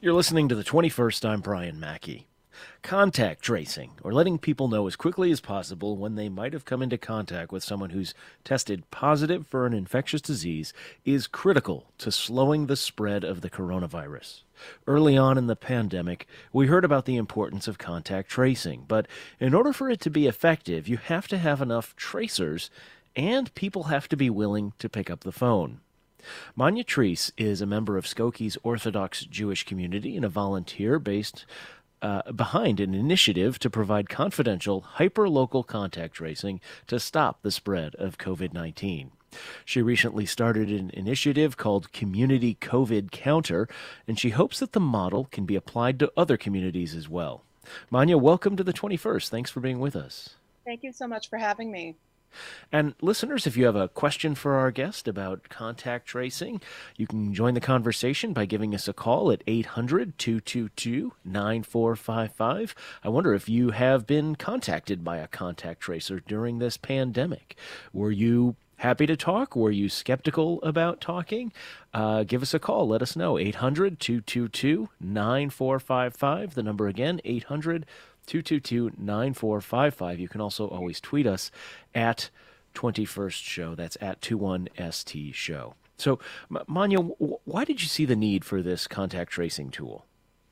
You're listening to the 21st. I'm Brian Mackey. Contact tracing, or letting people know as quickly as possible when they might have come into contact with someone who's tested positive for an infectious disease, is critical to slowing the spread of the coronavirus. Early on in the pandemic, we heard about the importance of contact tracing, but in order for it to be effective, you have to have enough tracers, and people have to be willing to pick up the phone. Manya Treese is a member of Skokie's Orthodox Jewish community and a volunteer based behind an initiative to provide confidential, hyper-local contact tracing to stop the spread of COVID-19. She recently started an initiative called Community COVID Counter, and she hopes that the model can be applied to other communities as well. Manya, welcome to the 21st. Thanks for being with us. Thank you so much for having me. And listeners, if you have a question for our guest about contact tracing, you can join the conversation by giving us a call at 800-222-9455. I wonder if you have been contacted by a contact tracer during this pandemic. Were you happy to talk? Were you skeptical about talking? Give us a call. Let us know. 800-222-9455. The number again, 800-222-9455. You can also always tweet us at 21st Show. That's at 21ST Show. So, Manya, why did you see the need for this contact tracing tool?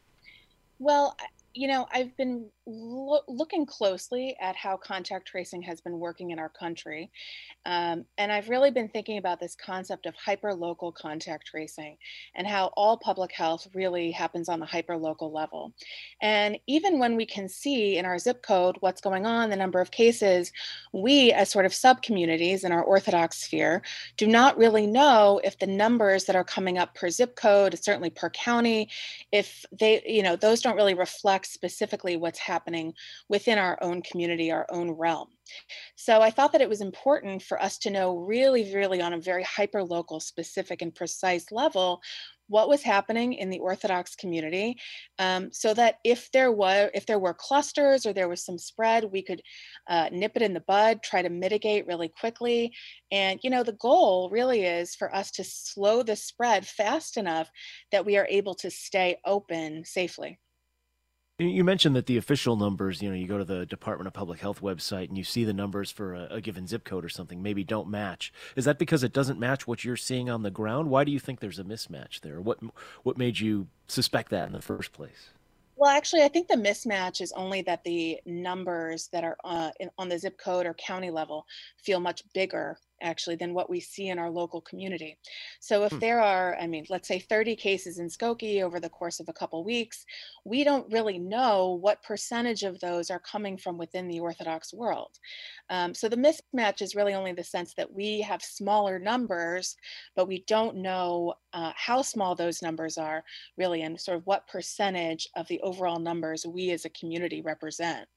Well, I've been looking closely at how contact tracing has been working in our country. And I've really been thinking about this concept of hyper-local contact tracing and how all public health really happens on the hyper-local level. And even when we can see in our zip code what's going on, the number of cases, we as sort of sub-communities in our Orthodox sphere do not really know if the numbers that are coming up per zip code, certainly per county, if they, those don't really reflect specifically what's happening within our own community, our own realm. So I thought that it was important for us to know really, really on a very hyper local, specific, and precise level what was happening in the Orthodox community, so that if there were clusters or there was some spread, we could nip it in the bud, try to mitigate really quickly. And the goal really is for us to slow the spread fast enough that we are able to stay open safely. You mentioned that the official numbers, you go to the Department of Public Health website and you see the numbers for a given zip code or something, maybe don't match. Is that because it doesn't match what you're seeing on the ground? Why do you think there's a mismatch there? What made you suspect that in the first place? Well, actually, I think the mismatch is only that the numbers that are on the zip code or county level feel much bigger actually than what we see in our local community. So if Hmm. there are, let's say 30 cases in Skokie over the course of a couple weeks, we don't really know what percentage of those are coming from within the Orthodox world. So the mismatch is really only the sense that we have smaller numbers, but we don't know how small those numbers are really and sort of what percentage of the overall numbers we as a community represent.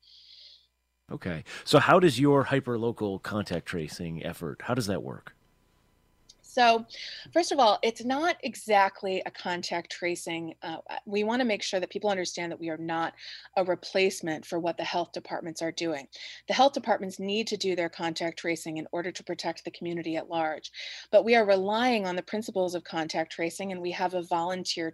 Okay. So how does your hyperlocal contact tracing effort, how does that work? So, first of all, it's not exactly a contact tracing. We want to make sure that people understand that we are not a replacement for what the health departments are doing. The health departments need to do their contact tracing in order to protect the community at large. But we are relying on the principles of contact tracing, and we have a volunteer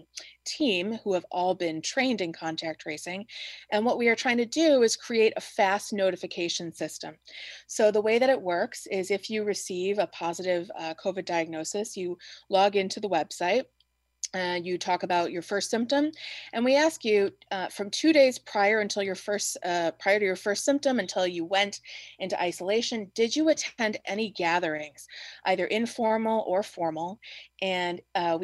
team who have all been trained in contact tracing. And what we are trying to do is create a fast notification system. So the way that it works is if you receive a positive COVID diagnosis, you log into the website. You talk about your first symptom, and we ask you from 2 days prior to your first symptom until you went into isolation, did you attend any gatherings, either informal or formal? And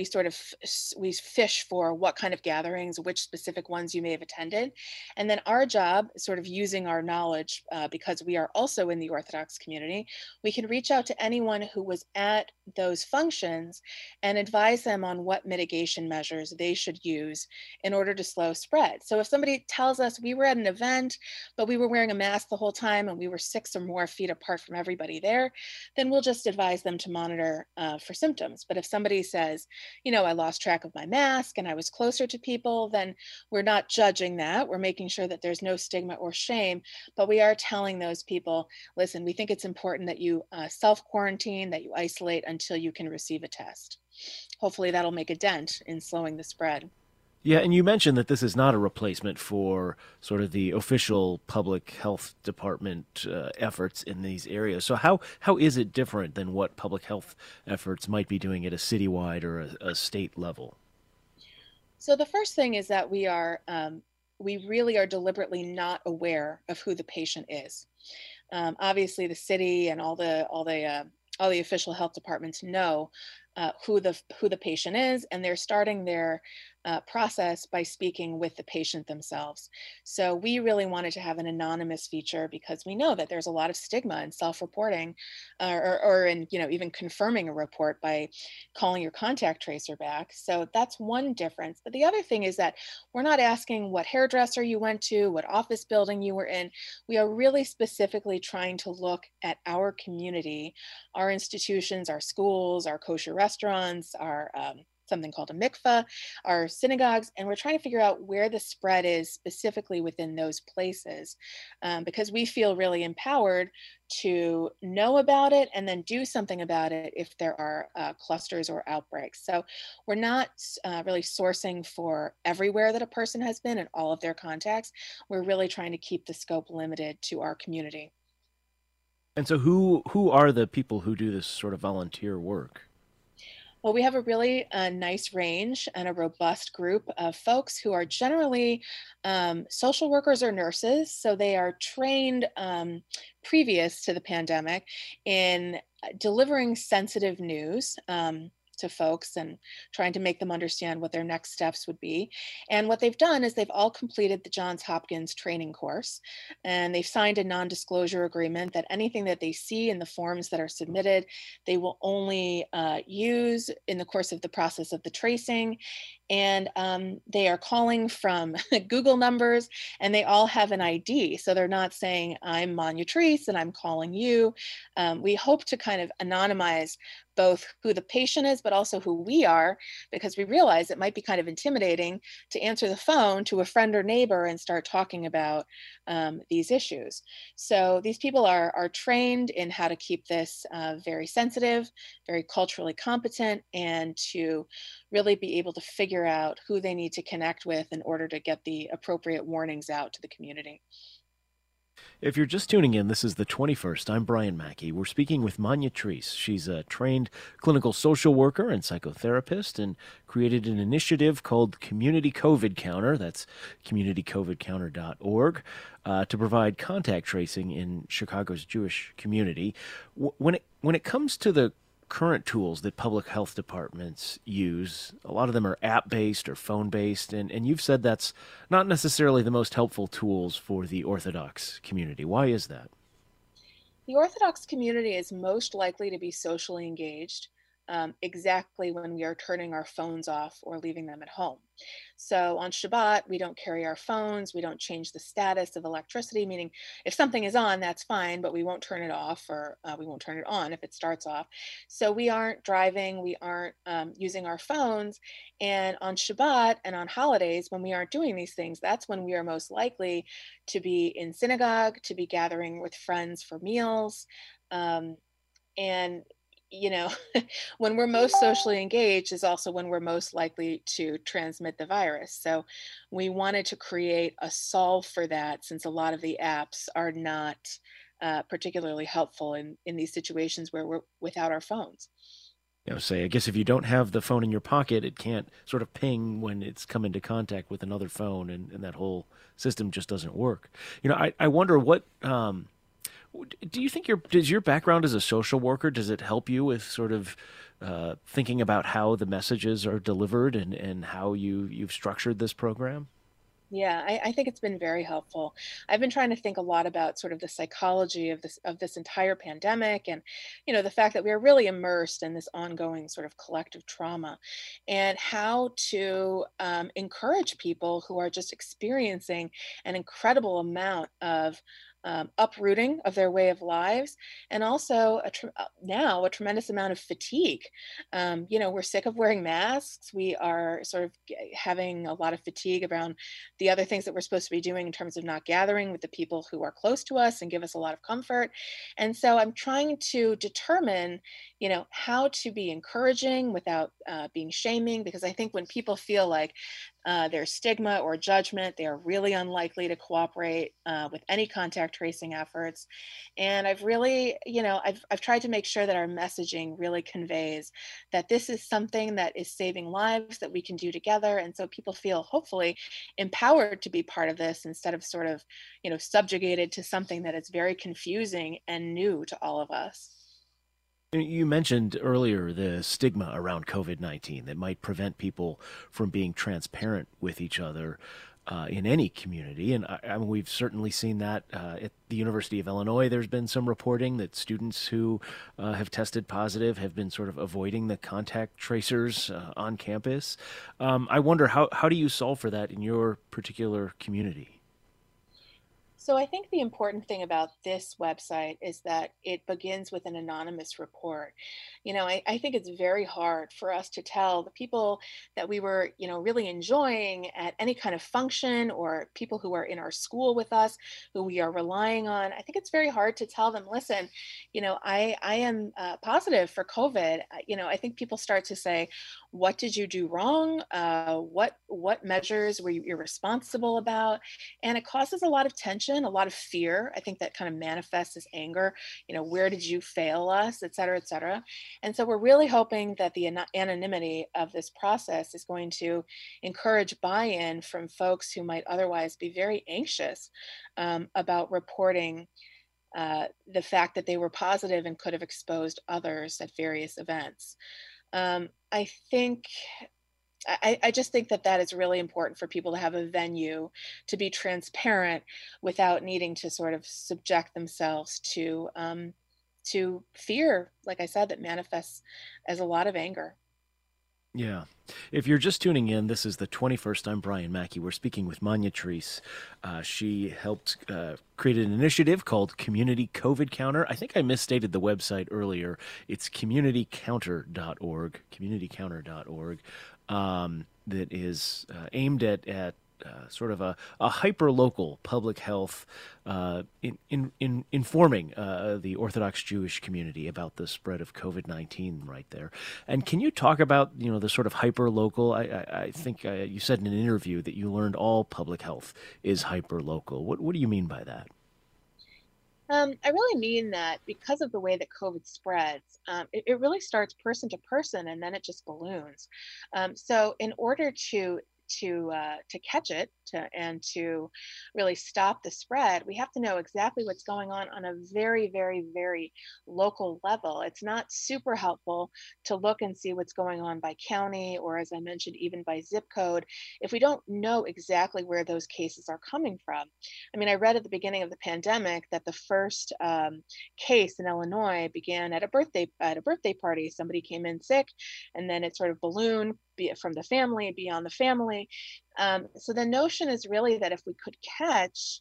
we fish for what kind of gatherings, which specific ones you may have attended, and then our job, sort of using our knowledge, because we are also in the Orthodox community, we can reach out to anyone who was at those functions and advise them on what mitigation measures they should use in order to slow spread. So if somebody tells us we were at an event, but we were wearing a mask the whole time and we were 6 or more feet apart from everybody there, then we'll just advise them to monitor for symptoms. But if somebody says, I lost track of my mask and I was closer to people, then we're not judging that. We're making sure that there's no stigma or shame, but we are telling those people, listen, we think it's important that you self-quarantine, that you isolate until you can receive a test. Hopefully that'll make a dent in slowing the spread. Yeah, and you mentioned that this is not a replacement for sort of the official public health department efforts in these areas. So how is it different than what public health efforts might be doing at a citywide or a state level? So the first thing is that we really are deliberately not aware of who the patient is. Obviously, the city and all the official health departments know who the patient is, and they're starting their process by speaking with the patient themselves. So we really wanted to have an anonymous feature because we know that there's a lot of stigma in self-reporting, or in even confirming a report by calling your contact tracer back. So that's one difference. But the other thing is that we're not asking what hairdresser you went to, what office building you were in. We are really specifically trying to look at our community, our institutions, our schools, our kosher restaurants, our something called a mikveh, our synagogues, and we're trying to figure out where the spread is specifically within those places, because we feel really empowered to know about it and then do something about it if there are clusters or outbreaks. So we're not really sourcing for everywhere that a person has been and all of their contacts. We're really trying to keep the scope limited to our community. And so who are the people who do this sort of volunteer work? Well, we have a really nice range and a robust group of folks who are generally social workers or nurses. So they are trained previous to the pandemic in delivering sensitive news. To folks and trying to make them understand what their next steps would be. And what they've done is they've all completed the Johns Hopkins training course, and they've signed a non disclosure agreement that anything that they see in the forms that are submitted, they will only use in the course of the process of the tracing. And they are calling from Google numbers, and they all have an ID. So they're not saying, I'm Manya Treese and I'm calling you. We hope to kind of anonymize both who the patient is, but also who we are, because we realize it might be kind of intimidating to answer the phone to a friend or neighbor and start talking about these issues. So these people are trained in how to keep this very sensitive, very culturally competent, and to really be able to figure out who they need to connect with in order to get the appropriate warnings out to the community. If you're just tuning in, this is the 21st. I'm Brian Mackey. We're speaking with Manya Treese. She's a trained clinical social worker and psychotherapist and created an initiative called Community COVID Counter. That's communitycovidcounter.org to provide contact tracing in Chicago's Jewish community. When it comes to the current tools that public health departments use, a lot of them are app based or phone based, and you've said that's not necessarily the most helpful tools for the Orthodox community. Why is that? The Orthodox community is most likely to be socially engaged exactly when we are turning our phones off or leaving them at home. So on Shabbat, we don't carry our phones, we don't change the status of electricity, meaning if something is on, that's fine, but we won't turn it off or we won't turn it on if it starts off. So we aren't driving, we aren't using our phones. And on Shabbat and on holidays, when we aren't doing these things, that's when we are most likely to be in synagogue, to be gathering with friends for meals. Um, and you know, when we're most socially engaged is also when we're most likely to transmit the virus. So we wanted to create a solve for that, since a lot of the apps are not particularly helpful in these situations where we're without our phones. Say, I guess if you don't have the phone in your pocket, it can't sort of ping when it's come into contact with another phone, and that whole system just doesn't work. I wonder what do you think does your background as a social worker, does it help you with sort of thinking about how the messages are delivered and how you've structured this program? Yeah, I think it's been very helpful. I've been trying to think a lot about sort of the psychology of this entire pandemic, and the fact that we are really immersed in this ongoing sort of collective trauma, and how to encourage people who are just experiencing an incredible amount of uprooting of their way of lives, and also now a tremendous amount of fatigue. We're sick of wearing masks. We are sort of having a lot of fatigue around the other things that we're supposed to be doing in terms of not gathering with the people who are close to us and give us a lot of comfort. And so I'm trying to determine, how to be encouraging without being shaming, because I think when people feel like there's stigma or judgment. They are really unlikely to cooperate with any contact tracing efforts. And I've really, I've tried to make sure that our messaging really conveys that this is something that is saving lives that we can do together. And so people feel hopefully empowered to be part of this instead of sort of, subjugated to something that is very confusing and new to all of us. You mentioned earlier the stigma around COVID-19 that might prevent people from being transparent with each other in any community. And I mean, we've certainly seen that at the University of Illinois. There's been some reporting that students who have tested positive have been sort of avoiding the contact tracers on campus. I wonder, how do you solve for that in your particular community? So I think the important thing about this website is that it begins with an anonymous report. I think it's very hard for us to tell the people that we were, really enjoying at any kind of function, or people who are in our school with us, who we are relying on. I think it's very hard to tell them, listen, I am positive for COVID. I think people start to say, what did you do wrong? What measures were you irresponsible about? And it causes a lot of tension, a lot of fear. I think that kind of manifests as anger. Where did you fail us, et cetera, et cetera. And so we're really hoping that the anonymity of this process is going to encourage buy-in from folks who might otherwise be very anxious about reporting the fact that they were positive and could have exposed others at various events. I think I just think that that is really important for people to have a venue to be transparent without needing to sort of subject themselves to fear, like I said, that manifests as a lot of anger. Yeah. If you're just tuning in, this is the 21st. I'm Brian Mackey. We're speaking with Manya Treese. She helped create an initiative called Community COVID Counter. I think I misstated the website earlier. It's communitycounter.org, communitycounter.org, that is aimed at sort of a hyper local public health informing the Orthodox Jewish community about the spread of COVID-19 right there. And can you talk about the sort of hyper local? I think you said in an interview that you learned all public health is hyper local. What do you mean by that? I really mean that because of the way that COVID spreads, it really starts person to person and then it just balloons. So in order to catch it and to really stop the spread, we have to know exactly what's going on a very, very, very local level. It's not super helpful to look and see what's going on by county, or as I mentioned, even by zip code, if we don't know exactly where those cases are coming from. I mean, I read at the beginning of the pandemic that the first case in Illinois began at a birthday party. Somebody came in sick, and then it sort of ballooned, be it from the family, beyond the family. So the notion is really that if we could catch,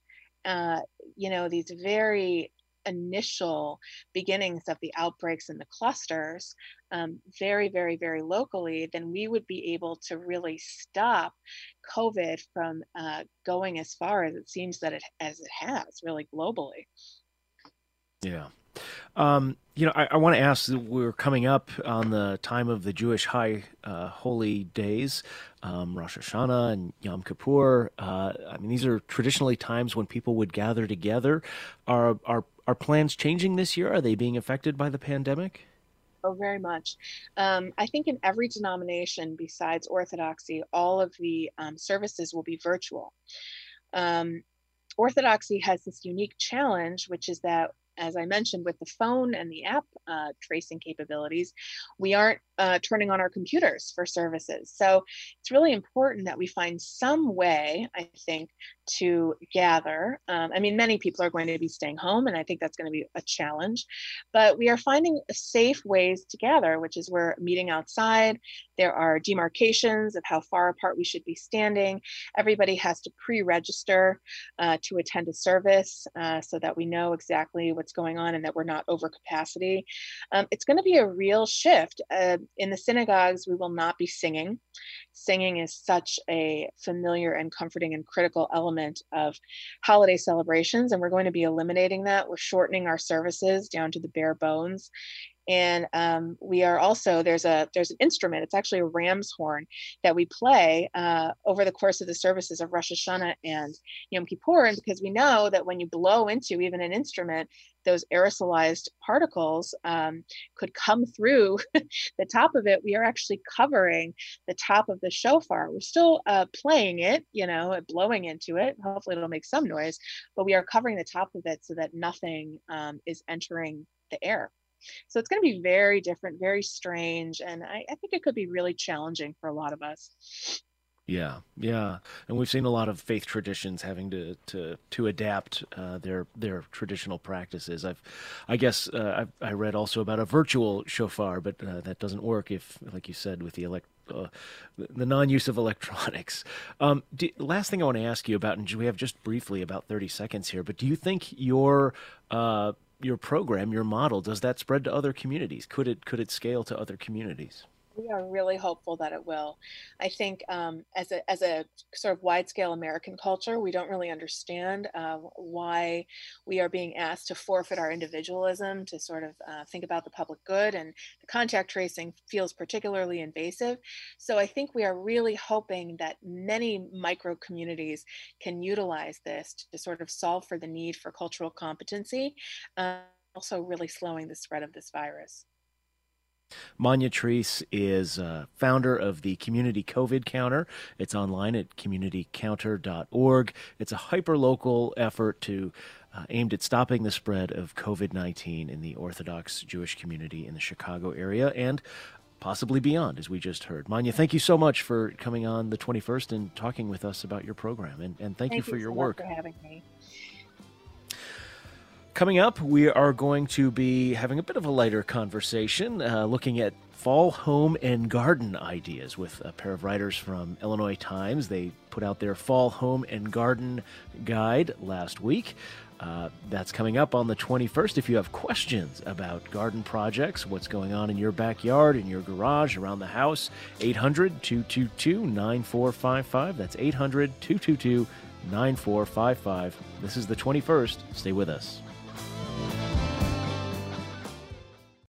these very initial beginnings of the outbreaks and the clusters very, very, very locally, then we would be able to really stop COVID from going as far as it seems that it has really globally. Yeah. I want to ask, we're coming up on the time of the Jewish high holy days, Rosh Hashanah and Yom Kippur. I mean, these are traditionally times when people would gather together. Are plans changing this year? Are they being affected by the pandemic? Oh, very much. I think in every denomination besides Orthodoxy, all of the services will be virtual. Orthodoxy has this unique challenge, which is that, as I mentioned, with the phone and the app tracing capabilities, we aren't turning on our computers for services. So it's really important that we find some way, I think, to gather. I mean, many people are going to be staying home, and I think that's going to be a challenge. But we are finding safe ways to gather, which is we're meeting outside. There are demarcations of how far apart we should be standing. Everybody has to pre-register to attend a service so that we know exactly what's going on and that we're not over capacity. It's going to be a real shift. In the synagogues, we will not be singing. Singing is such a familiar and comforting and critical element of holiday celebrations, and we're going to be eliminating that. We're shortening our services down to the bare bones. And we are also there's an instrument. It's actually a ram's horn that we play over the course of the services of Rosh Hashanah and Yom Kippur, and because we know that when you blow into even an instrument, those aerosolized particles could come through the top of it. We are actually covering the top of the shofar. We're still playing it, blowing into it. Hopefully, it'll make some noise, but we are covering the top of it so that nothing is entering the air. So it's going to be very different, very strange, and I think it could be really challenging for a lot of us. Yeah, yeah, and we've seen a lot of faith traditions having to adapt their traditional practices. I guess I read also about a virtual shofar, but that doesn't work if, like you said, with the non-use of electronics. Last thing I want to ask you about, and we have just briefly about 30 seconds here, but do you think your program, your model, does that spread to other communities? Could it scale to other communities? We are really hopeful that it will. I think as a sort of wide scale American culture, we don't really understand why we are being asked to forfeit our individualism to sort of think about the public good, and the contact tracing feels particularly invasive. So I think we are really hoping that many micro communities can utilize this to sort of solve for the need for cultural competency, also really slowing the spread of this virus. Manya Treese is founder of the Community COVID Counter. It's online at communitycounter.org. It's a hyper-local effort aimed at stopping the spread of COVID-19 in the Orthodox Jewish community in the Chicago area and possibly beyond, as we just heard. Manya, thank you so much for coming on the 21st and talking with us about your program, and thank you for your work. Thank you so much for having me. Coming up, we are going to be having a bit of a lighter conversation, looking at fall home and garden ideas with a pair of writers from Illinois Times. They put out their fall home and garden guide last week. That's coming up on the 21st. If you have questions about garden projects, what's going on in your backyard, in your garage, around the house, 800-222-9455. That's 800-222-9455. This is the 21st. Stay with us.